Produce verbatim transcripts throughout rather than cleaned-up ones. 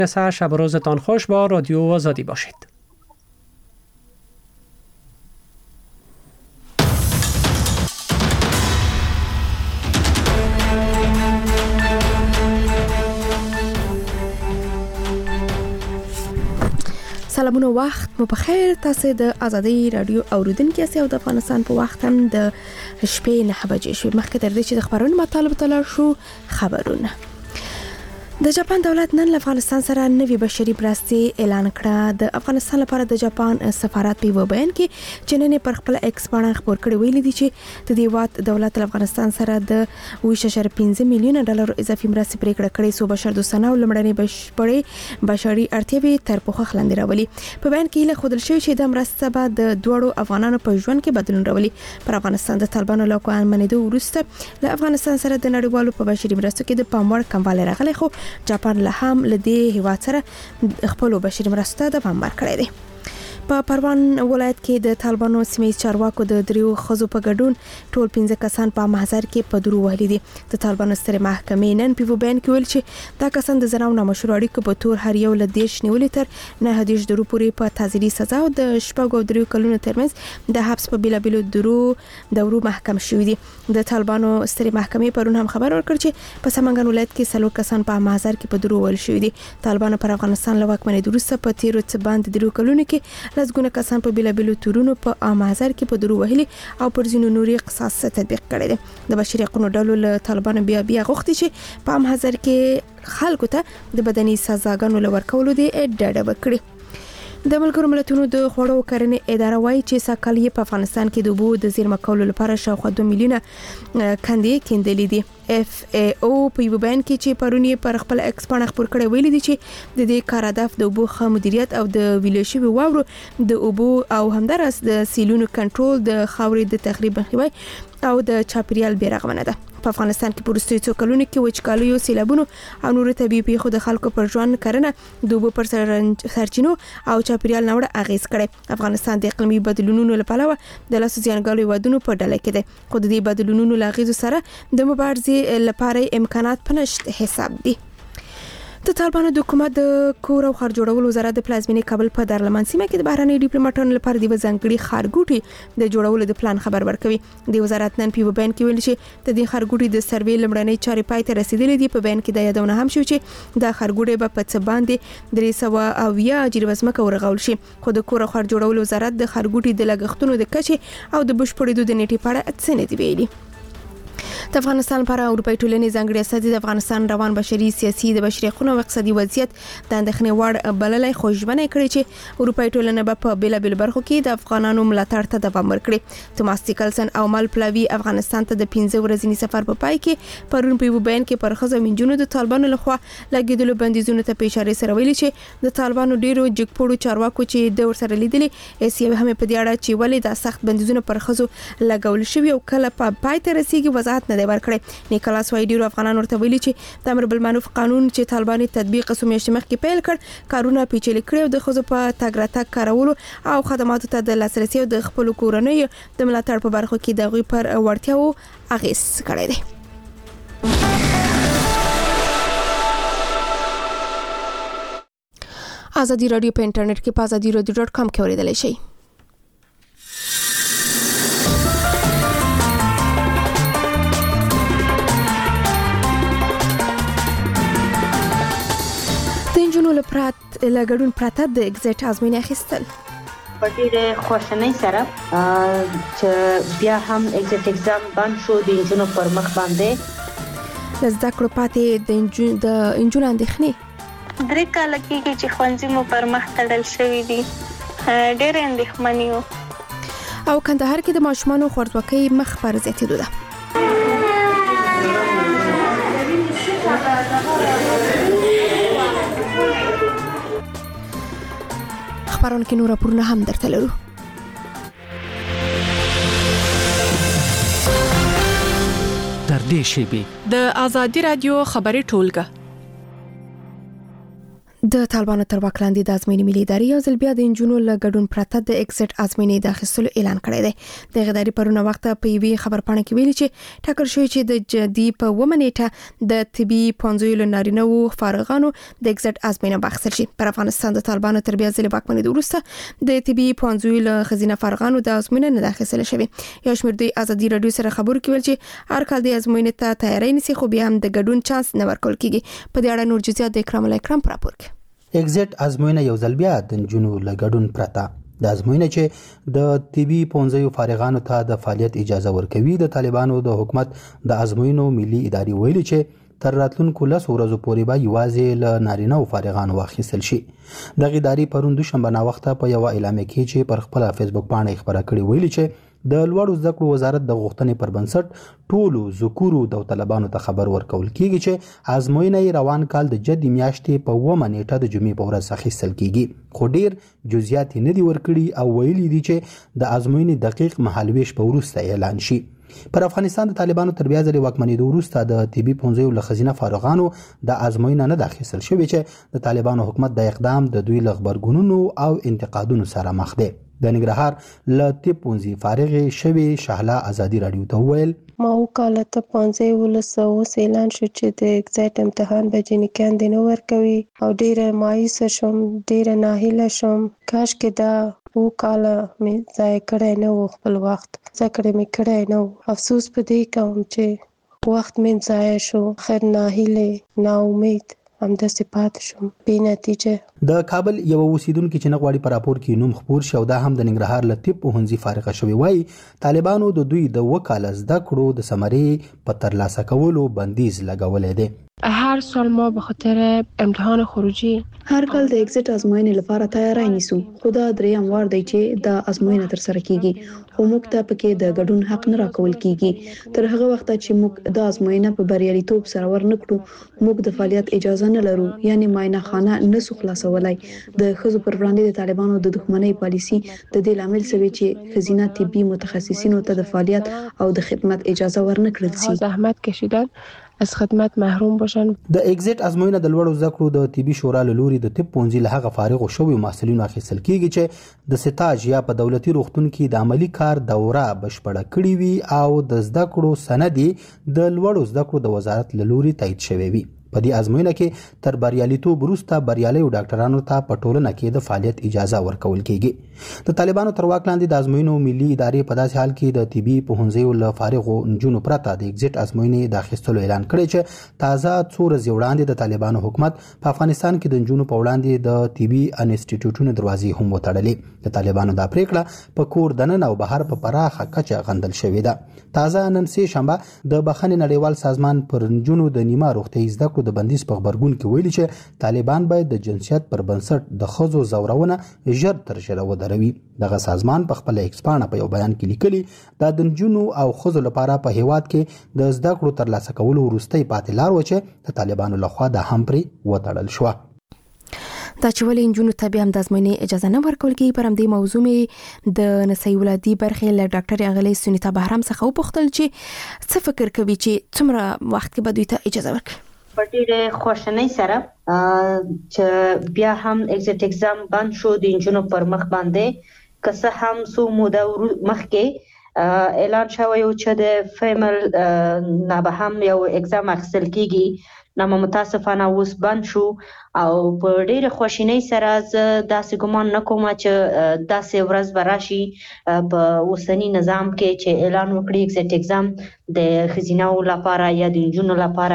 شب و روزتان خوش با رادیو آزادی باشید. سلامونه، وخت مو په خیر. تاسو د آزادي رادیو اوریدونکو یاست او د افغانستان په وخت هم د شپې نه بجې شوې. مخکې تر دې چې د خبرونو مطالب تلل شو خبرونه. د جاپان دولت نن افغانستان سره نوې بشري مرستې اعلان کړه. د افغانستان لپاره د جاپان سفارت په بیان کې چې نن پر خپل ایکس باندې خبر کړی ویل دي چې د دې وخت دولت افغانستان سره د اووه اعشاریه پنځه میلیون ډالر اضافي مرستې پریکړه کړې سو بشر دوستانه او لمړنۍ بشپړې بشري اړتیاوې تر پوښښ لاندې راولي. په بیان کې له خودل شوی چې د مرستې به د دوړو افغانانو په ژوند کې بدلون راولي. پر افغانستان د طالبانو له خوا منېدو وروسته له افغانستان سره د نړیوالو په بشري مرستو کې د پاموړ کموالی راغلی، خو جاپان له هم له دې هیواد سره خپل بشري مرستو ته دوام ورکړی دی. په پروان ولایت کې د طالبانو سیمې چارواکو د دریو خزو په ګډون ټول پنځه کسان په محضر کې په درو وهلي دي. د طالبانو سترې محکمې نن په بیان کې ویل چې دا کسان د زناو نامشروع اړیکو په تور هر یو له دیش نیولې تر نه دیش درو پورې په تعزیري سزا او د شپږو دریو کلونو ترمنځ د حبس په بیلابیلو درو دورو محکم شوي دي. د طالبانو سترې محکمې پرون هم خبر ورکړ چې په سمنګان ولایت کې څلور کسان په محضر کې په درو وهل شوي دي. طالبانو پر افغانستان له واکمنۍ وروسته په تیرو څه باندې درو کلونو کې لسګونه کسان په بیلابیلو تورونو په امازر کې په درو وهلي او پر ځینو نوري قصاص تطبیق کړی دی. د بشري حقوقو ډلو له طالبانو بیا بیا غوښتي چې په امازر کې خلکو ته د بدني سزاګانو لور کولو دی ډډه وکړي. د ملګرو ملتونو د خوړو کرنې اداره وایي چې ساکال یې په افغانستان کې د اوبو د زیرمه کولو لپاره شاوخوا دوه میلیونه کندې کیندلې دي. اف ای او په یو بیان کې چې پرون یې پر خپل ایکس باندې خبر کړی ویل دي چې د دې کار هدف د اوبو ښه مدیریت او د ویلې شوي واورو د اوبو او همدارس د سیلونو کنټرول، د خاورې د تخریب مخنیوي او د چاپیریال بیرغمنه ده. په افغانستان کې پورستي څو کلونو کې وچکالیو، سیلابونو او نور طبيعي پیښو د خلکو پر ژوند کرنه، د اوبو پر سرچینو او چاپیریال نوړه اغیز کړي. افغانستان د اقلیمي بدلونونو لپاره د لاسو زیانګالو هیوادونو په ډله کې دی، خو د دې بدلونونو لاغیزو سره د مبارزې لپاره امکانات پنشت حساب دي. د طالبانو د حکومت د کور او خار جوړولو وزارت د پلازمینې کابل په دارالمان سیمه کې د بهراني ډیپلوماټانو لپاره د ځانګړي خارګوټي د جوړولو د پلان خبر ورکوي. د وزارت نن په بیان کې ویل چې د دې خارګوټي د سروې لمړنۍ چارې پای ته رسیدلې دي. په بیان کې د یادونه هم شو چې د خارګوټي په پڅ باندې درې سوه او یا جریبه ځمکه ورغول شي، خو د کور او خار جوړولو وزارت د خارګوټي د لګښتونو د کچې او د بشپړېدو د نیټې په اړه څه نه دی ویلي. د افغانستان لپاره اروپאי ټولنې ځانګړي استازي د افغانستان روان بشري، سیاسي، د بشري حقوقو او اقتصادي وضعیت د اندېښنې وړ بللای خوشبینه کړي چې اروپאי ټولنه به په بیلابل برخو کې د افغانانو ملاتړ ته دوام ورکړي. توماس ټیکلسن او مال پلاوی افغانستان ته د پنځه ورځې سفر په پای کې پرون په بیان کې پر خزو منجونو د طالبانو لخوا لګیدلو بندیزونو ته په اشاره سره ویلي چې د طالبانو ډیرو جګپوړو چارواکو چې د ورسره لیدلې ایسي هم په دې اړه چې ولې د سخت بندیزونو پر خزو لګول شوی او کله په پای ته رسیدي وضاحت نه دی ورکړی. نیکلاس وایډیرو افغانان ورته ویلي چې د امر بالمعروف قانون چې طالبان تطبیق سو میاشتې مخکې پیل کړ کارونه پیچلي کړي او د خزو په تګ راتګ کارولو او خدماتو ته د لاسرسي او د خپل کورنۍ د ملاتړ په برخو کې د غوي پر وړتیاو اغیز کړی دی. آزادي رادیو په انټرنیټ کې په آزادي رادیو ډاټ کام کې اوریدلای شئ. جنو لپاره لګړون پراته د ایگزیټ ازموینه اخیستل په ډېر خوشنۍ سره چې بیا هم ایگزیټ اگزام باندې شو د انجونو پر مخ باندې لزدا کړو پاتې د انجون د انجون اندېښنې درې کال کېږي چې خوانځي مو پر مخ تړل شوی دي، ډېر اندېښمن یو. او کندهار کې د ماشومانو خوارځواکۍ مخ پر زیاتېدو ده. خبرونه کې نور پرونه هم درته لرو. در دې شیبې د آزادي رادیو خبري ټولګه د طالبانو تر واک لاندې د ازموینې ملي ادارې یو ځل بیا د انجونو له ګډون پرته د ایگزټ ازموینې د اخیستلو اعلان کړی دی. د ادارې پرونه وخت په یوې خبرپاڼه کې ویلي چې ټاکل شوی چې د جدي په ومنېټه د طبي پونځو له نارینه وو فارغانو د ایگزټ ازموینه بخښل شي. پر افغانستان د طالبانو تر بیا ځل واکمنۍ وروسته د طبي پونځو له خزینه فارغانو د ازموینه نه داخله شوی. یو شمېر دوی ازادي رادیو سره خبرو کې ویل چې هر کال د ازموینې ته تیاری نیسي خو بیا هم د ګډون چانس نه ورکول کیږي. په دې اړه نور جزئیات د اکرام الله اکرام پر راپور کې. ایگزټ ازموینه یو ځل بیا د نجونو له ګډون پرته د ازموینه چې د طبي پونځو فارغانو ته د فعالیت اجازه ورکوي. د طالبانو د حکومت د ازموینو ملي ادارې ویلي چې تر راتلونکو لس ورځو پورې به یوازې له نارینه او فارغانو واخیستل شي. د ادارې پرون دوشنبه ناوخته په یو اعلامیه کې چې پر خپل فیسبوک باندې خبره کړې ویلي چې د لوړو زده کړو وزارت د غوښتنې پر بنسټ ټولو ذکورو د طالبانو ته خبر ورکول کیږي چې ازموینه روان کال د جدي میاشتې په اوومه نیټه د جمعې په ورځ اخیستل کیږي. خو ډیر جزئیات نه دي ورکړي او ویلي دي چې د ازموینې دقیق مهالویش په وروسته اعلان شي. پر افغانستان د طالبانو تر بیا ځلې واکمنۍ وروسته د طبي پونځو له خزینه فارغانو د ازموینه نه داخل شوی چې د طالبانو حکومت د اقدام د دوی لغبرګونونو او انتقادونو سره مخ دی. د ننګرهار له طب پونځي فارغ شوی شهلا ازادي رادیو ته ویل ما وکاله ته پونځه ولسه اوس اعلان شو چې د ایگزټ امتحان به جنکان دی نه ورکوي او ډیره مایوسه شوم، ډیره ناهیله شوم. کاش کې دا وکاله مې ځای کړی نه و، خپل وخت ځکه مې کړی نه و. افسوس په دې کوم چې وخت مې ضایع شو. خیر ناهیله نا امید همداسې پاتې شوم بې نتیجه. د کابل یو اوسیدونکو چې نه غواړي په راپور کې نوم خپور شي او دا هم د ننګرهار له طب پوهنځي فارغه شوی وای طالبانو د دوی د وکاله زده کړو د ثمرې په ترلاسه کولو بندیز لګولې دی. هر سال ما به خاطر امتحان خروجی هر کال د ایگزټ ازموینې لپاره تیاری نیسو، خو دا دریم وار دی چې دا ازموینه تر سره کیږي خو موږ ته پکې د ګډون حق نه راکول کیږي. تر هغه وخت چې موږ د ازموینه په بریالیتوب سره ورنکړو موږ د فعالیت اجازه نه لرو، یعنی معاینه خانه نه سو خلاصولای. د ښځو پر وړاندې د طالبانو د دښمنۍ پالیسي د دې لامل شوی چې ښځینه طبي متخصصینو ته د فعالیت او د خدمت اجازه ورنکړل شي. زحمت کشیدن از خدمت محروم باشن. د ایگزټ ازموینه د لوړو زده کړو د طبي شورا له لوري د طب پونځي له هغه فارغ شوی محصلینو اخیستل کیږي چې د سټاژ یا په دولتي روغتون کې د عملی کار دوره بشپړه کړې وي او د زده کړو سند د لوړو زده کړو د وزارت له لوري تایید شوی وي. په دې ازموینه کې تر بریالیتوب وروسته بریالي ډاکټرانو ته په ټولنه کې د فعالیت اجازه ورکول کیږي. د طالبانو تر واک لاندې د ازموینو ملي ادارې په داسې حال کې د طبي پوهنځیو له فارغو نجونو پرته د ایگزټ ازموینې د اخیستلو اعلان کړی چې تازه څو ورځې وړاندې د طالبانو حکومت په افغانستان کې د نجونو په وړاندې د طبي انسټیټیوټونو دروازې هم وتړلې. د طالبانو دا پریکړه په کور دننه او بهر په پراخه کچه غندل شوې ده. تازه نن سه شنبه د بخښنې نړیوال سازمان پر نجونو د نیمه روغتیايي زده کړو د بندیز په خبرګون کې ویلي چې طالبان باید د جنسیت پر بنسټ د ښځو زورونه ژر تر ژره ودروي. دغه سازمان په خپل ایکسپانه په یو بیان کې لیکلي دا د نجونو او ښځو لپاره په هیواد کې د زده کړو ترلاسه کولو وروستۍ پاتې لار و چې د طالبانو لخوا د هم پرې وتړل شوه. دا چې ولې نجونو ته بیا هم د ازموینې اجازه نه ورکول کېږي، پر همدې موضوع مې د نسایي ولادي برخې له ډاکټرې اغلې سنیتا بهرام څخه وپوښتل چې څه فکر کوي چې څومره وخت کې به دوی ته اجازه ورکړي. په ډېرې خواشینۍ سره چې بیا هم ایگزټ اگزام بند شو د نجونو پر مخ باندې، که څه هم څو موده مخکې اعلان شوی و چې د فیمل نه به هم یو اگزام اخیستل کیږي، نو متاسفانه اوس بند شو. او په ډېرې خواشینۍ سره زه داسې ګمان نه کوم چې داسې ورځ به راشي په اوسني نظام کې چې اعلان وکړي ایگزټ اگزام د ښځیناو لپاره یا د نجونو لپاره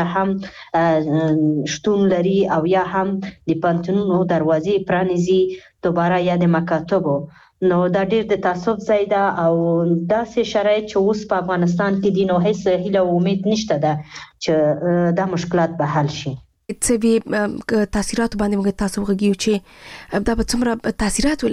هم شتون لري او یا هم د پوهنتونونو دروازې پرانیزي دوباره یا د مکاتبو. نو دا ډېر د تاسف ځای ده او داسې شرایط چې اوس په افغانستان کې دي نو هیڅ هیله او امید نشته ده چې دا مشکلات به حل شي. څه وی تاثیرات باندې موږ تاسو وغږیو چې دا به څومره تاثیرات ولري؟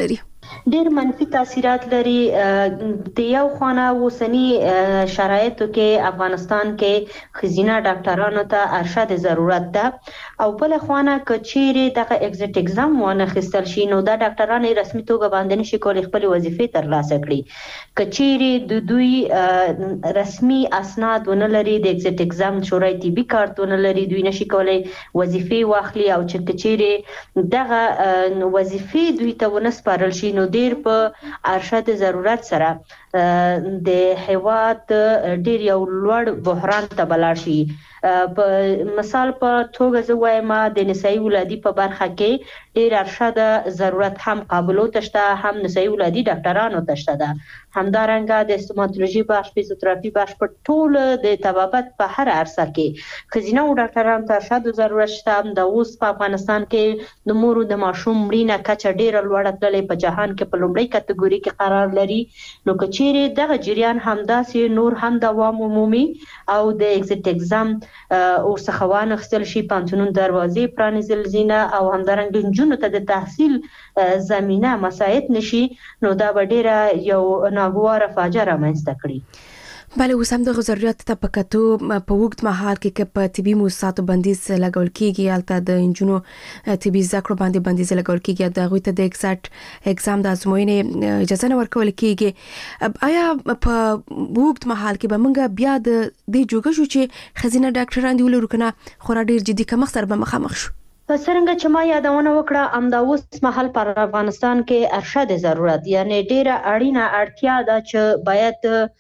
ډېر منفي تاثیرات لري. د یو خوانه وسنی شرایطو کې افغانستان کې خزینه ډاکټرانو ته ارشد ضرورت ده او بل خوانه کچيري دغه ایگزیټ ایگزام ونه خستل شي نو دا ډاکټران رسمي توګه باندې نشي کولای خپل وظیفې ترلاسه کړي. کچيري د دوی رسمي اسناد ونه لري، د ایگزیټ ایگزام شورای طبي کارت ونه لري، دوی نشي کولای وظیفې واخلي او چې کچيري دغه وظیفې دوی ته ونه سپارل شي نو ډیر په ارشد ضرورت سره د هیواد ډیر یو لوړ بحران ته بلار شي. په مثال په توګه زه وایم د نسایي ولادي په برخه کې ډیر ارشد ضرورت هم قابلو تشته، هم نسایي ولادي ډاکټرانو تشته ده، همدارنګه د استوماتولوژي بخش، فزیوتراپي بخش په ټول د طبابت په هر عرصه کې خزینه او ډاکټرانو ته ارشد ضرورت شته. د اوس په افغانستان کې د مور او د ماشوم مړینه کچه ډیره لوړه تللې په جهان کې په لومړی کټګوري کې قرار لري. نو کچيري دغه جریان همداسې نور هم دوام عمومي او د ایگزیټ ایگزام او څخوان خپل شي پانتونون دروازې پرانیزل زینه او همدارنګه جنونو ته د تحصیل زمينه مساعد نشي نو دا به ډیره یو ناګواره فاجعه رامنځته کړي. بله اوس هم د ضرورت ته په کتو په وخت مهال کې کې په طبي موسساتو بندیز لګول کیږي، البته د انجونو طبي ذکر باندې بندیز لګول کیږي، د غوي ته د ایگزیټ ایگزام د ازموینې اجازه نه ورکول کیږي. آیا په وخت مهال کې به موږ بیا د دې جوګه شو چې خزینه ډاکټران دی ولرو کنه خورا ډیر جدي کمخ سره به مخامخ شو؟ څرنګه چې ما یادونه وکړه امدا اوس مهال پر افغانستان کې ارشد ضرورت یعنی ډیره اړینه اړتیا ده چې باید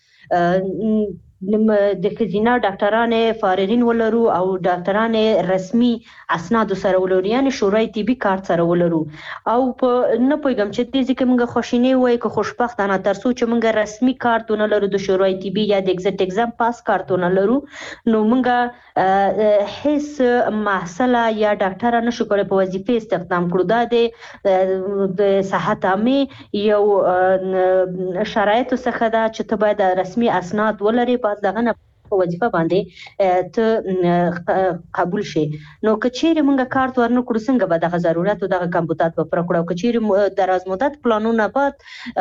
د خزینه ډاکټرانو فارغین ولرو او ډاکټرانو رسمي اسناد سره ولرو یعنی شورای طبي کارت سره ولرو او په نه پویګم چې دې ځکه موږ خوشینه وای که خوشبختانه ترڅو چې موږ رسمي کارتونه لرو د شورای طبي یا د ایگزیټ ایگزام پاس کارتونه لرو نو موږ هیڅ محصله یا ډاکټر نشو کولای په وظیفه استخدام کړو. دا د صحت عامه یو شرایط څخه دا چې ته باید رسمي اسناد ولري په دغه نه په وظیفه باندې ته قبول شي. نو کچېره موږ کارت ورنکړو څنګه به دغه ضرورت او دغه کمبوتات په پرکړو کچېره دراز مدت پلانونه بعد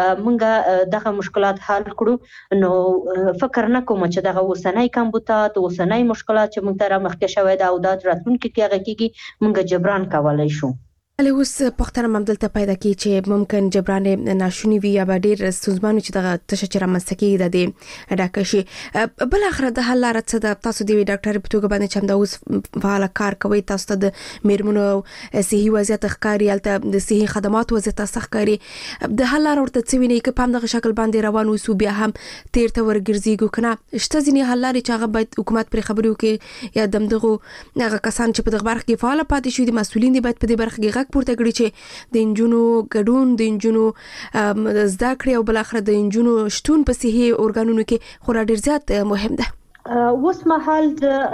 موږ دغه مشکلات حل کړو نو فکر نه کوم چې دغه وسنۍ کمبوتات وسنۍ مشکلات چې موږ تر مخکې شوې د او د راتلونکو کې هغه کېږي موږ جبران کولای شو. له اوس پختنه ممدلته پیدا کی چې ممکن جبران ناشونی وي یا ډیر ستونزمن چې دغه تشچره مسکی د دې ډاکشي بل اخر د حل لار څه د تاسو دی ډاکټر په توګه باندې چې د اوس فعال کار کوي تاسو د میرمنو صحي وضعیت ښکاری الته د صحي خدمات وضعیت ښکاری د حل لار ورته څه ویني کې په دغه شکل باندې روان وسو بیا هم تیر ته ورګرځيګو کنه شته ځینې حل لارې چې هغه باید حکومت پر خبرو کې یا دمدغه هغه کسان چې په دغه برخه کې فعال پاتې شوي دي مسؤلین دي باید په دې برخه کې غږ پورته کړي چې د انجونو ګډون د انجونو زده کړې او بل اخر د انجونو شتون په صحي اورګانونو کې خورا ډیر زیات مهم ده. اوس مهال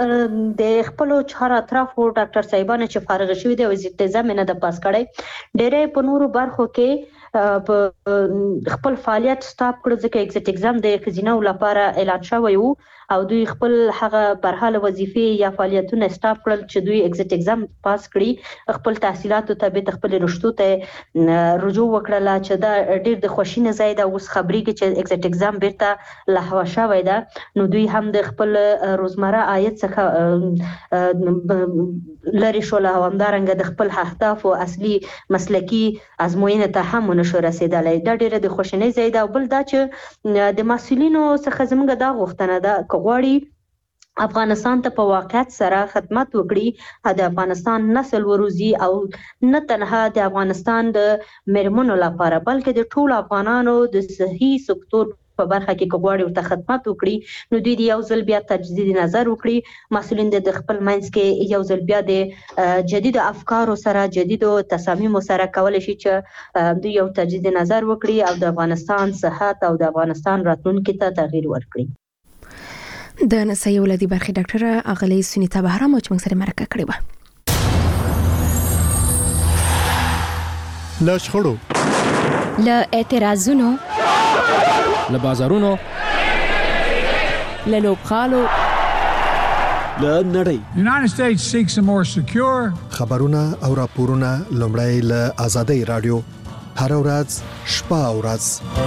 د خپل چهار اطرافو ډاکټر صاحبانه چې فارغ شوي دي او ایگزیټ نه د پاس کړي ډېرې په نورو برخو کې په خپل فعالیت سټاپ کړو ځکه ایگزیټ ایگزام د خزینه لپاره اعلان شوی وو او دوی خپل هغه برحاله وظیفې یا فعالیتونه سټاپ کړل چې دوی ایگزیټ ایگزام پاس کړي خپل تحصیلاتو ته به خپل رشتو ته رجوع وکړه چې دا ډېر د خوشینه زیاده اوس خبرېږي چې ایگزیټ ایگزام بیرته لهوا شوی ده نو دوی هم د خپل روزمره عاید څخه لری شو له همدارنګه د خپل اهداف او اصلي مسلکی ازموینه ته هم نشو رسیدلای دا ډېر د خوشینه زیاده او بل دا چې د مسؤلینو څخه زموږ دا غوښتنه ده غواړي افغانستان ته په واقعیت سره خدمت وکړي د افغانستان نسل وروزی او نه تنها د افغانستان د میرمنو لپاره بلکې د ټول افغانانو د صحي سکتور په برخه کې غواړي او ته خدمت وکړي نو دوی د یو ځل بیا تجدید نظر وکړي مسؤلین د خپل منځ کې یو ځل بیا د جدید افکارو سره جدید تصامیمو سره کولای شي چې دوی یو تجدید نظر وکړي او د افغانستان صحت او د افغانستان راتلونکي ته تغییر ورکړي. د نسایي ولادي برخې ډاکټر اغلی سنیتا بهرام چې موږ سره مرکه کړې و. له شخړو له اعتراضونو له بازارونو له لوبخالو له نړۍ United States seeks a more secure خبرونه او راپورونه لومړی له آزادۍ رادیو هر ورځ شپه او ورځ.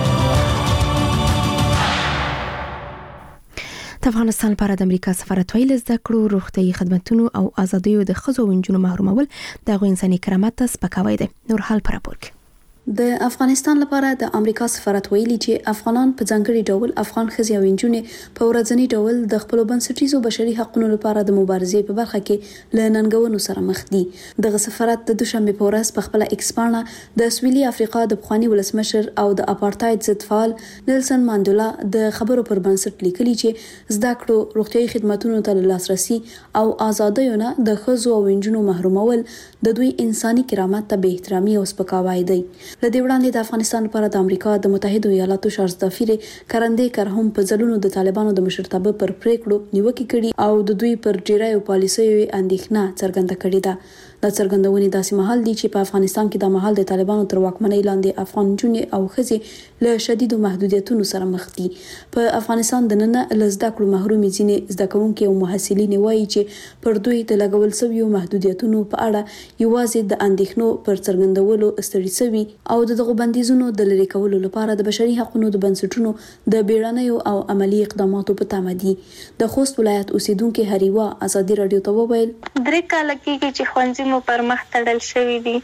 د افغانستان لپاره د امریکا سفارت ویل زده کړو روغتيایي خدماتو او ازادیو د ښځو او نجونو محرومول د انساني کرامت ته سپکاوی دی. نور حال پر راپور کې د افغانستان لپاره د امریکا سفارت ویلي چې افغانان په ځانګړي ډول افغان ښځې او نجونې په ورځني ډول د خپل بنسټیزو بشري حقوقو لپاره د مبارزې په برخه کې له ننګونو سره مخ دي. دغه سفارت د دوشنبه په ورځ په خپل ایکس پاڼه د سویلي افریقا د پخوانی ولسمشر او د اپارټاید ضد فعال نیلسن مانډیلا د خبرو پر بنسټ لیکلي چې زده کړو روغتيایي خدماتو ته لاسرسي او ازادیو نه د ښځو او نجونو محرومول د دوی انساني کرامت ته بې احترامي او سپکاوی دی. لدې وړاندې د افغانستان لپاره د امریکا د متحده ایالاتو شارژ دافیر کرندې کرهم په ځلونو د طالبانو د مشرتابه پر پریکړو نیوکه کړي او د دوی پر ډیرایو پالیسیو اندېښنه څرګنده کړې ده. د څرګندونې داسې مهال دي چې په افغانستان کې د مهال د طالبانو تر واکمنۍ لاندې افغان جنې او ښځې له شدیدو محدودیتونو سره مخ دي. په افغانستان د نن له زده کړو محرومي ځینې زده کوونکي او محصلین وایي چې پر دوی د لګول شویو محدودیتونو په اړه یوازې د اندېښنو پر څرګندولو ستړي شوي او دغه بندیزونو د لری کولو لپاره د بشري حقوقو د بنسټونو د بیړنیو او عملی اقداماتو په تمه دي. د خوست ولایت اوسیدونکو هریوا ازادي رادیو ته وویل درې کال کېږي چې خوندې مو پر مخ تړل شوی دي.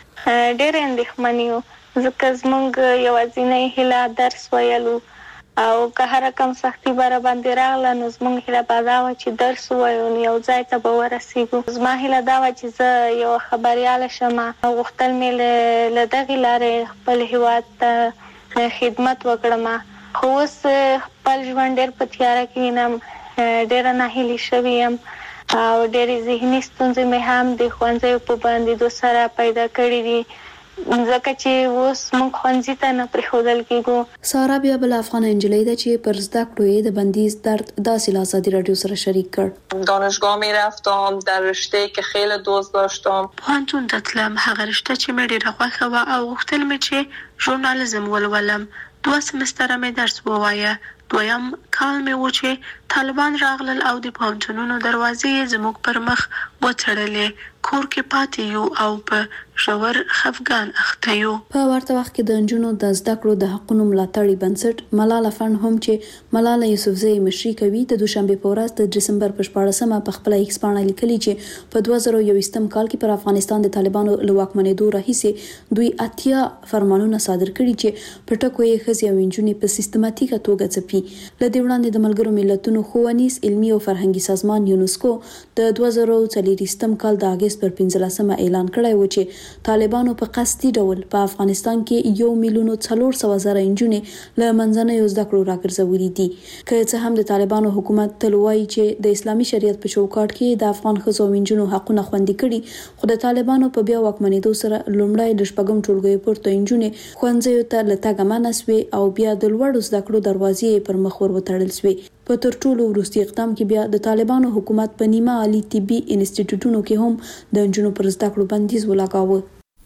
ډېر اندېښمن یو ځکه زموږ یوازینۍ هیله درس ویلو او که هر کم سختي بر باندې راغله نو زموږ هیله به دا وه چې درس ووایو نو یو ځای ته به ورسېږو. زما هیله دا وه چې زه یو خبریاله شم. غوښتل مې له دغې لارې خپل هیواد ته خدمت وکړم خو اوس خپل ژوند ډېر په تیاره کې وینم. ډېره ناهیلې شوې یم او ډېرې ذهني ستونزې مې هم د ښوونځیو په بندېدو سره پیدا کړي دي ځکه چې اوس موږ ښوونځي ته نه پرېښودل کېږو. سارا بیا بله افغانه نجلۍ ده چې پر زده کړو یې د بندیز درد داسې له ازادي رادیو سره شریک کړ. دانشگاه میرفتم در رشته که خیلی دوست داشتم. پوهنتون ته تلم هغه رشته چې مې ډېره خوښه وه او غوښتل مې چې ژورنالیزم ولولم. دوه سمستره مې درس ووایه. دویم کال مې و چې طالبان راغلل او د پوهنتونونو دروازې زموږ پر مخ وتړلې. کور کې پاتې یو او په ژور خفګان اخته یو. په ورته وخت کې د نجونو د زده کړو د حقوقو ملاتړي بنسټ ملاله فند هم چې ملاله یوسفزۍ مشري کوي د دوشنبه په ورځ د دسمبر په شپاړسمه په خپل ایکس پاڼه لیکلي چې په دوه زره یوویشتم کال کې پر افغانستان د طالبانو له واکمنېدو راهیسې دوی اتیا فرمانونه صادر کړي چې په ټکو یې ښځې او نجونې په سیستماتیکه توګه ځپي. له دې وړاندې د ملګرو ملتونو ښوونیز علمي او فرهنګي سازمان یونسکو د دوه زره څلورویشتم کال د اگست پر پنځلسمه اعلان کړی و چې طالبانو په قصدي ډول په افغانستان کې یو میلیون څلور سوه زره نجونې له منځنیو زده کړو راګرځولي دي. که څه هم د طالبانو حکومت تل وایي چې د اسلامي شریعت په چوکاټ کې د افغان ښځو او نجونو حقونه خوندي کړي خو د طالبانو په بیا واکمنېدو سره لومړی د شپږم ټولګیو پورته نجونې ښوونځیو ته له تګه منع سوې او بیا د لوړو زده کړو دروازې پر مخ ور وتړل سوې. په تر ټولو وروستي اقدام کې بیا د طالبانو حکومت په نیمه عالی طبي انسټیټیوټونو کې هم د نجونو پر زده کړو بندیز ولګاوه.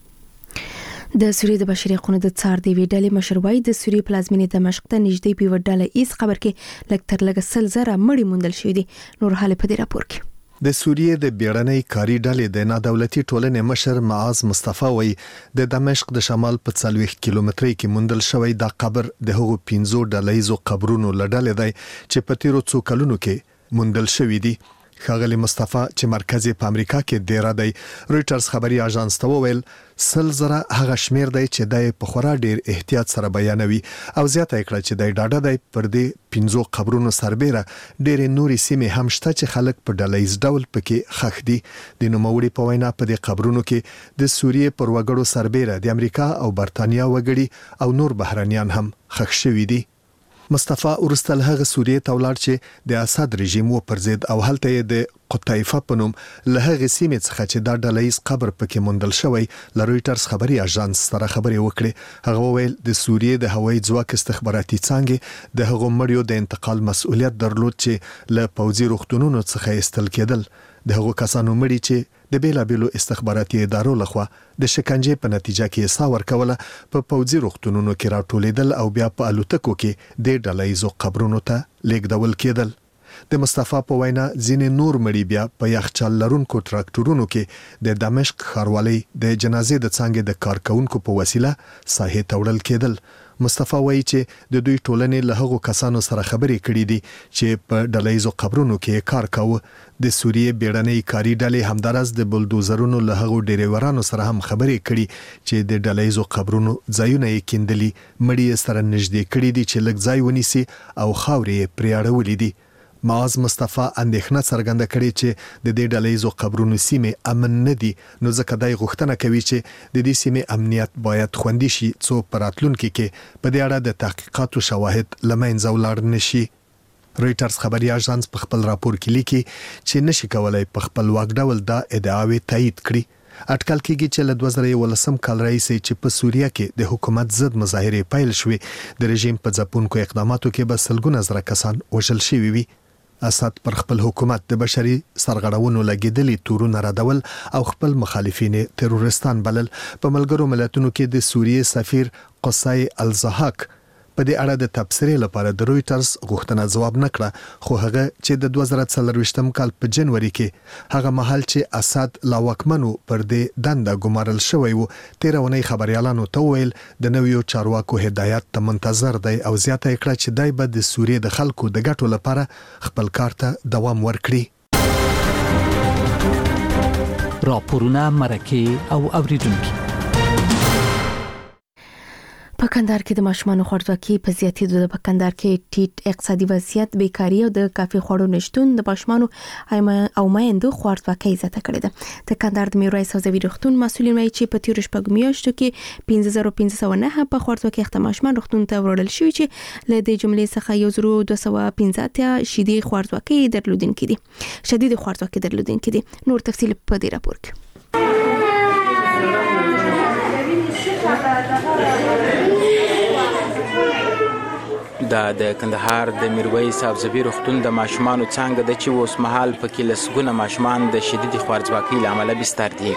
د سوریې د بشري حقوقو د څار دی ویډلې مشروعي د سوریې پلازمینې دمشق ته نږدې په وډاله ایس خبر کې لږ تر لږه سل زره مړي موندل شوي دي. نور حال په دې راپور کې د سوریې د بیړنۍ کاری ډلې د نادولتي ټولنې مشر معاذ مصطفی وایي د دمشق د شمال په څلوېښت کیلومترۍ کې موندل شوی دا قبر د هغو پنځو ډلهیزو قبرونو له ډلې دی چې په تیرو څو کلونو کې موندل شوي دي. ښاغلي مصطفی چې مرکز په امریکا کې دیره دی رويټرز خبري اژانس ته وویل سل زره هغه شمیر دی چې د په خورا ډیر احتیاط سره بیانوي او زیاته کړه چې د ډاډه دی پر دې پنځو قبرونو سربېره ډېر نوري سیمې هم شته چې خلک په ډلهیز ډول پکې خښ دي. د نوموړي په وینا په دې قبرونو کې د سوریې پر وګړو سربېره د امریکا او برتانیا وګړي او نور بهرانيان هم خښ شوي دي. مصطفی ورستل هغه سوریې ته ولاړ چې د اسد رژیم و پر ضد او هلته د قطایفه په نوم له هغه سیمې څخه چې دا ډلهیز قبر پکې موندل شوی ل رويټرز خبري اژانس سره خبري وکړي. هغه وویل د سوریې د هوایي ځواک استخباراتي څانګې د هغو مړیو د انتقال مسؤلیت درلود چې له پوځي روغتونونو څخه ایستل کېدل. د هغو کسانو مړي چې د بیلابیلو استخباراتي ادارو لخوا د شکنجې په نتیجه کې سا ورکوله په پوځي روغتونونو کې راټولیدل او بیا په الوتکو کې د ډلهیزو قبرونو ته لیږدول کېدل. د مصطفی په وینا ځینې نور مړي بیا په یخچال لرونکو تراکټورونو کې د دمشق ښاروالۍ د جنازې د څانګې د کارکونکو په وسیله ساحې ته وړل کېدل. مصطفی وایي چې د دوی ټولنې له هغو کسانو سره خبرې کړې دي چې په ډلهیزو قبرونو کې کار کاوه. د سوریې بیړنۍ کاري ډلې همدارس د بلدوزرونو له هغو ډریورانو سره هم خبرې کړي چې د ډلهیزو قبرونو ځایونه یې کیندلي، مړي سره نږدې کړي دي چې لږ ځای ونیسي او خاورې یې پرې اړولې دي. معاذ مصطفی اندېښنه څرګنده کړې چې د دې ډلهیزو قبرونو سیمې امن نه دي، نو ځکه دای غوښتنه کوي چې د دې سیمې امنیت باید خوندي شي څو په راتلونکي کې په دې اړه د تحقیقاتو شواهد له منځه ولاړ نشي. رویټرز خبري اژانس په خپل راپور کې لیکي چې نشي کولای په خپلواک ډول دا ادعاوې تایید کړي. اټکل کېږي چې له دوه زره یولسم کال راهیسې چې په سوریه کې د حکومت ضد مظاهرې پیل شوې، د رژیم په ځپونکو اقداماتو کې به سلګونه زره کسان وژل شوي وي. اسد پر خپل حکومت د بشري سرغړونو لګیدلي تورونه ردول او خپل مخالفین تروریستان بلل. په ملګرو ملتونو کې د سوریې سفیر قصای الزهاک په دې اړه د تبصرې لپاره د رویټرز غوښتنه ځواب نکړه، خو هغه چې د دوه زره څلرویشتم کال په جنوري کې هغه مهال چې اسد لا واکمنو پر دې دنده ګمارل شوی و، تیر اونۍ خبريالانو ته ویل د نویو چارواکو هدایت ته منتظر دی او زیاته کړه چې دای به د سوریې د خلکو د ګټو لپاره خپل کار ته دوام ورکړي. راپورونه مرکه او اوریدونکو. په کندهار کې د ماشومانو خوارځواکي په زیاتېدو د کندهار کې ټیټ اقتصادي وضعیت، بیکاري او د کافي خوړو نشټون د ماشومانو او میندو خوارځواکي زیاته کړې ده. د کندهار د میرویس حوزوي روغتون مسؤلین وایي چې په تیر شپږ میاشتو کې پنځه زره پنځه سوه نه په خوارځواکي اخته ماشومان روغتون ته وړل شوي چې له دې جملې څخه یو زر دوه سوه پنځه اتیا شدید خوارځواکي درلودونکي دي شدید خوارځواکي درلودونکي دي. نور تفصیل په دې راپور کې. دا د کندهار د میرویس حوزوي روغتون د ماشومانو څانګه د چې اوس مهال پکې لسګونه ماشومان د شدید خوارځواکۍ له امله بستر دي.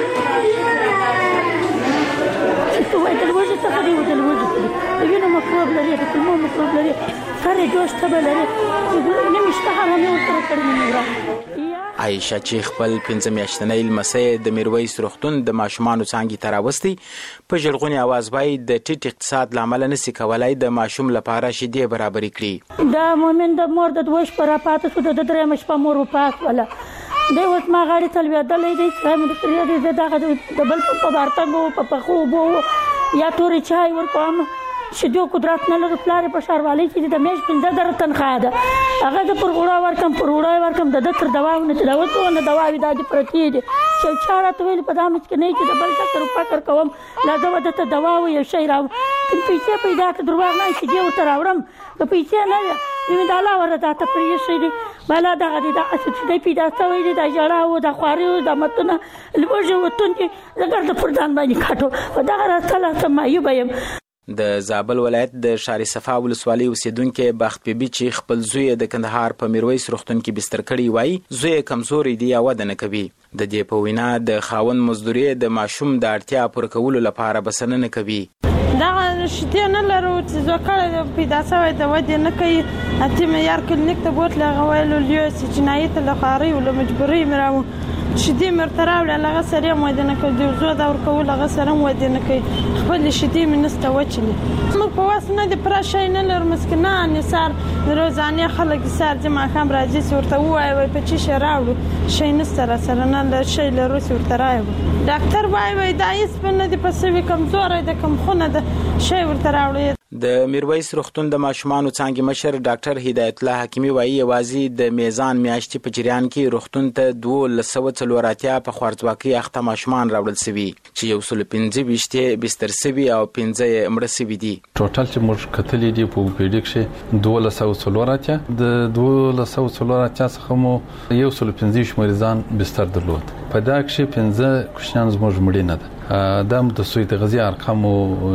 عایشه چې خپل پنځه میاشتنۍ لمسۍ د میرویس روغتون د ماشومانو څانګې ته راوستې، په ژړغوني اواز وایي د ټیټ اقتصاد له امله نشي کولای د ماشوم لپاره شیدې برابرې کړي. دا مومن د مور د دوه شپه راپاته شو، د درېیمه شپه مور وفات وله. دی اوس ما غاړې ته لوېدلی دی چې زه دغه د بل په بارتنګ وو، په پخو اوبو وو، یا تورې چای ورکوم. شیدو قدرت نه لري، پلار یې په ښاروالۍ کې د میاشت پنځه زره تنخواه ده، هغه زه پر وړا ورکړم پر وړا یې ورکړم، د ده تر دواونه چې دا وڅونه دواوې دا دې پرتې دي. چې یو چا راته ویل په دا مچ کې نه چې د بل فکر فکر کوم، لا زه به درته دوا و یو شی راوړم، کوم پیسې پیدا کړه درواغ نه شیدې ورته راوړم، که پیسې نه وي مې د الله ورته راته پرېښی دي. بالا دغه دی دغه شیدې پیدا شوی دي، دا ژړا و دا خواري و دا متونه لوږې وتونکي زه ګرده پر ځان باندې کاټو په دغه راسته لاسته معیوبه یم. د زابل ولایت د شاري صفا ولسوالۍ اوسیدونکي بخت بیبي چې خپل زوی د کندهار په میرویس روغتون کې بستر کړی وای، زوی کمزوري دی او وده نه کوي. د دې په وینا د خاوند مزدوري د ماشوم د اړتیا پوره کولو لپاره بسنه نه کوي. دا شته نه لرو چې زوکړه پیدا شوی د ودې نه کوي. اته معیار کلینیک ته بوتله غوایلو لیو چې جنایت له خاري او مجبوري مراو شدې مرتراو لغه سره مو د نه کوي زو دا ور کول هغه سره مو د نه کوي خپل شدې منسته وچلی. موږ په واسنه د پرشای نه لر مسکنان نثار روزانه خلک سار جمع خام راځي ورته وای په چی شراوړو شي نه سره سره نه ل شي له روس ورته راوي. ډاکټر وای وای دا یې سپنه د پسوي کمزور د کم خونه د شي ورته راوړي. د میرویس روغتون د ماشومانو څانګې مشر ډاکټر هدایت الله حکیمی وایي یوازې د میزان میاشتې په جریان کې روغتون ته دوه سوه څلور اتیا په خوارځواکۍ اخته ماشومان راوړل شوي چې یو سل پنځه ویشت بستر شوي او پنځه یې مړه شوي دي. ټوټل چې موږ کتلې دي په اوپیډي کې دوه سوه څلور اتیا د دوه سوه څلور اتیا څخه مو یو سل پنځه ویشت مریضان بستر درلود. په دا کې پنځه کوشنان زموږ مړي نه ده. دا د سوی د غذا ارقام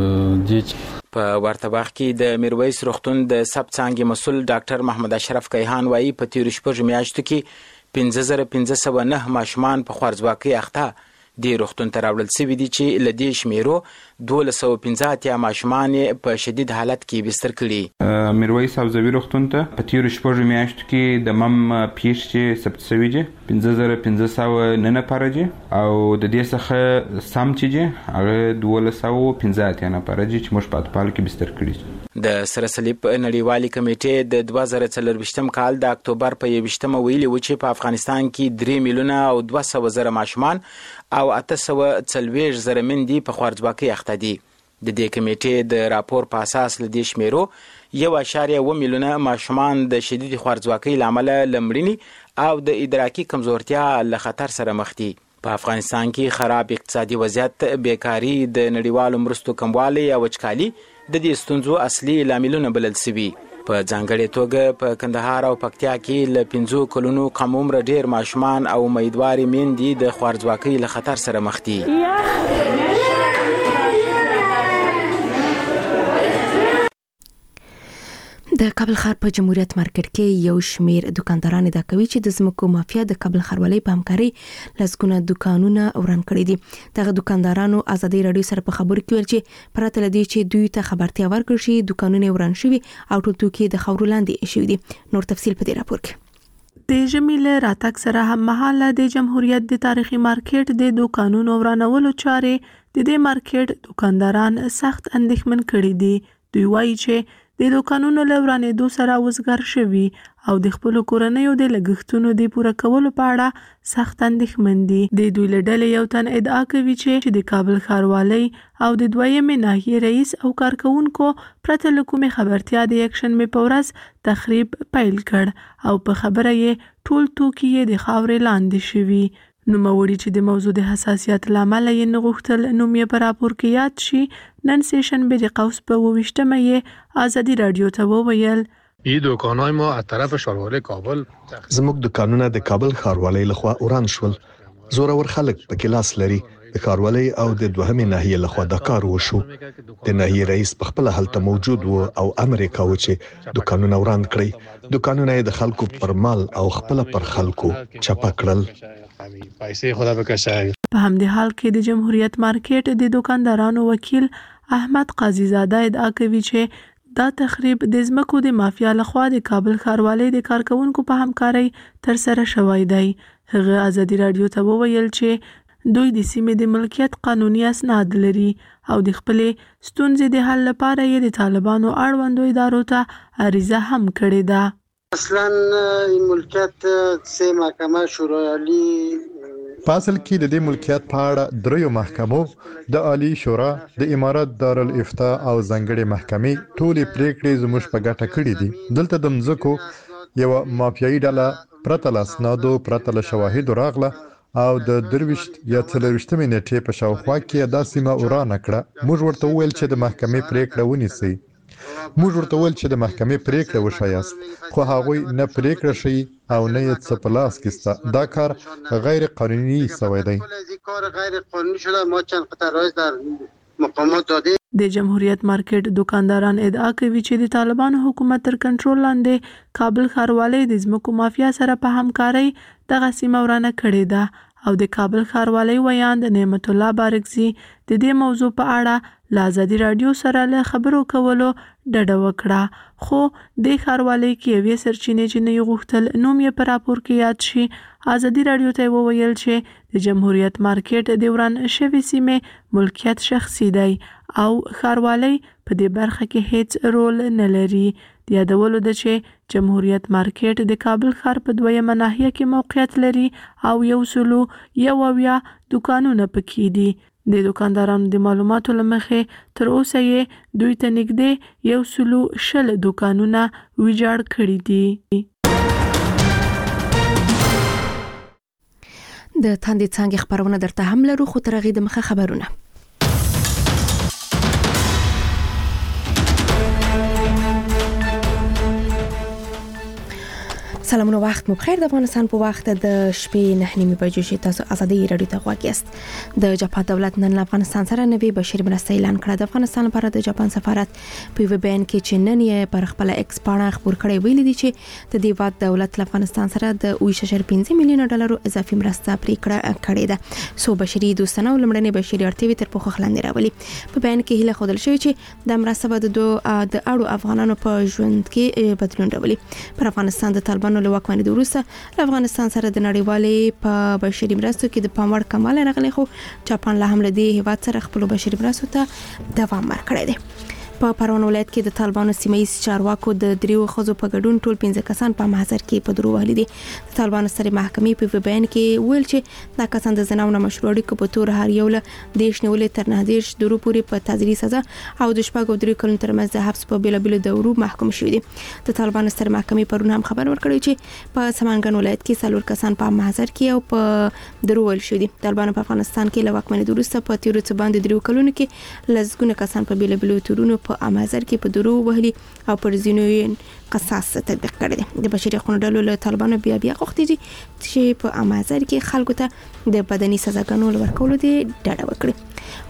دي. په ورته وخت کې د میرویس روغتون د سب څانګې مسؤل ډاکټر محمد اشرف کیهان وایي په تیر شپږ میاشتو کې پنځه زره پنځه سوه نه ماشومان په خوارځواکۍ اخته د روغتون ته راوړل شوي دي چې له دې شمیرو دولس سوه پنځه اتیا ماشومان په شدید حالت کې بستر کړي. میرویس حوزوي روغتون ته په تیرو شپږو میاشتو کې د مم پیښې چې ثبت شوي دي پنځه زره پنځه سوه نه نفره دي او د دې څخه سم چې دي هغه دولس سوه پنځه اتیا نفره دي چې موږ په اطفالو کې بستر کړي. د سره صلیب نړیوالې کمیټې د دوه زره څلرویشتم کال د اکتوبر په یویشتمه ویلي و چې په افغانستان کې درې میلیونه او دوه سوه زره ماشومان او اته سوه څلوېښت زره میندې په خوارځواکۍ اخته دي. د دې کمیټې د راپور په اساس له دې شمیرو یو اعشاریه اوه میلیونه ماشومان د شدید خوارځواکۍ له امله له مړینې او د ادراکي کمزورتیا له خطر سره مخ دي. په افغانستان کې خراب اقتصادي وضعیت، بیکاري، د نړیوالو مرستو کموالی او وچکالي د دې ستونزو اصلي لاملونه بلل شوي. په ځانګړې توګه په کندهار او پکتیا کې له پنځو کلونو کم عمره ډېر ماشومان او امیدوارې میندې د خوارځواکۍ له خطر سره مخ دي. د کابل ښار په جمهوریت مارکیټ کې یو شمیر دکانداران ادعا کوي چې د ځمکو مافیا د کابل ښاروالۍ په همکارۍ لسګونه دکانونه وران کړي دي. دغه دکاندارانو ازادي رادیو سره په خبرو کې ویل چې پرته له دې چې دوی ته خبرتیا ورکړل شي دکانونه وران شوي او ټول توکي د خاورو لاندې شوي دي. نور تفصیل په دې راپور کې. د ژمي له راتګ سره هم مهاله د جمهوریت د تاریخي مارکیټ د دکانونو ورانولو چارې د دې مارکیټ دکانداران سخت اندېښمن کړي دي. دوی وایي چې د دوکانونو له ورانېدو سره وزګار شوي او د خپلو کورنیو د لګښتونو د پوره کولو په اړه سخت اندېښمن دي. د دوی له ډلې یو تن ادعا کوي چې د کابل ښاروالۍ او د دویمې ناحیې رئیس او کارکونکو پرته له کومې خبرتیا د یکشنبې په ورځ تخریب پیل کړ او په خبره یې ټول توکي یې د خاورې لاندې شوي. نوموړي چې د موضوع د حساسیت له امله یې نه غوښتل نوم یې په راپور کې یاد شي، نن سه شنبه د قوس په اوویشتمه یې ازادي رادیو ته وویل ای دکانای ما از طرف ښاروالۍ کابل زموږ دکانونه د کابل ښاروالۍ لخوا وران شول. زورور خلک پکې لاس لري. د ښاروالۍ او د دوهمې ناحیې لخوا دا کار وشو. د ناحیې رئیس په خپل هلته موجود و او امر یې کاوه چې دکانونه وران کړي. دکانونه یې د خلکو پر مال او خپل پر خلکو چپه کړل. پیسې خدا بکشه. په همدې حال کې د جمهوریت مارکیټ د دکاندارانو وکیل احمد قاضي زاده ادعا کوي چې دا تخریب د ځمکو د مافیا لخوا د کابل ښاروالۍ د کارکونکو په همکارۍ تر سره شوی دی. هغه ازادي رادیو ته وویل چې دوی د سیمې د ملکیت قانوني اسناد لري او د خپلې ستونزې د حل لپاره یې د طالبانو اړوندو ادارو ته عریضه هم کړې ده. اصلا این ملکیت سه محکمه شورای عالی په اصل کې د دې ملکیت په اړه دریو محکمو د عالی شورا، د امارت دارالافتا او ځنګړې محکمې ټولې پریکړې زموږ په ګټه کړې دي. دلته د مځکو یو مافیایي ډله پرته له اسنادو پرته له شواهدو راغله او د درویشت یا څلرویشتمې نیټې په شاوخوا کې دا سیمه ورانه کړه. موږ ورته وویل چې د محکمې پریکړه ونیسئ. موږ ورته وویل چې د محکمې پریکړه وښایاست، خو هغوی نه پریکړه ښیي او نه یې څه په لاس کې شته. دا کار غیر قانوني سوی دی. کار غیر قانوني شده. ما چند قطعه در مقامات داده. د جمهوریت مارکیټ دکانداران ادعا کوي چې د طالبانو حکومت تر کنټرول لاندې کابل ښاروالۍ د ځمکو مافیا سره په همکارۍ دغه سیمه ورانه کړې ده او د کابل ښاروالۍ ویاند نعمت الله بارکزي د دې موضوع په اړه له ازادي رادیو سره له خبرو کولو ډډه وکړه. خو د ښاروالۍ کې یوې سرچینې چې نه یې غوښتل نوم یې په راپور کې یاد شي، ازادي رادیو ته وویل چې د جمهوریت مارکیټ د وران شوې سیمې ملکیت شخصي دی او ښاروالۍ په دې برخه کې هیڅ رول نه لري. د یادولو ده چې جمهوریت مارکیټ د کابل ښار په دویمه ناحیه کې موقعیت لري او یو سلو یو اویا دکانونه پکې دي. د دکاندارانو د معلوماتو له مخې تر اوسه یې دوی ته نږدې یو سلو شل دکانونه ویجاړ کړي دي. د تاندې څانګې خبرونه درته هم لرو، خو تر هغې دمخه خبرونه. سلامونه وخت مو بخیر. د افغانستان په وخت د شپې نه نیمه بجې چې تاسو ازادي رادیو ته غواړئ است. د جاپان دولت نن افغانستان سره نوي بشري مرسته اعلان کړه. د افغانستان لپاره د جاپان سفارت په ویب بیان کې چې نن یې پر خپل ایکس باندې خبر کړی ویل دي چې د دیوات دولت افغانستان سره د اوه شش پنځه میلیون ډالر اضافي مرسته پریکړه کړې ده. سو بشري دوستانه ولمړنې بشري اړتیاوې تر پوښښ لاندې راولي. په بیان کې هله خودل شوی چې د مرسته به د د اړو افغانانو په ژوند کې بدلون راولي. پر افغانستان د طالبانو له واکمنۍ وروسته افغانستان سره د نړیوالې په بشري مرستو کې د پاموړ کمال راغلی، خو جاپان له هم له دې هیواد سره خپل بشري مرستو ته دوام ورکړی دی. په پروان ولایت کې د طالبانو سیمایي چارواکو د دریو خزو په ګډون ټول پنځه کسان په محضر کې په درو وهلي دي. د طالبانو سترې محکمې په بیان کې ویل چې دا کسان د زنا او مشروع اړیکو په تور هر یو له دیش نیولې تر نه دیش درو پورې په تعزیري سزا او د شپږ او درې کلونو ترمنځ د حبس په بیلابیلو دورو محکوم شوي دي. د طالبانو سترې محکمې پرون هم خبر ورکړی چې په سمنګان ولایت کې څلور کسان په محضر کې او په درو ول شوي دي. طالبانو په افغانستان کې له واکمنۍ وروسته په تیرو څه باندې درو کلونو کې لزګونه کسان په بیلابیلو تورونو په امازر کې په درو وهلي او پر ځینو قصاص تطبیق کړی دی. د بشري حقوقو ډلو له طالبانو بیا بیا غوښتي دي چې په امازر کې خلکو ته د بدني سزاګانو ورکولو دی ډاډ ورکړي.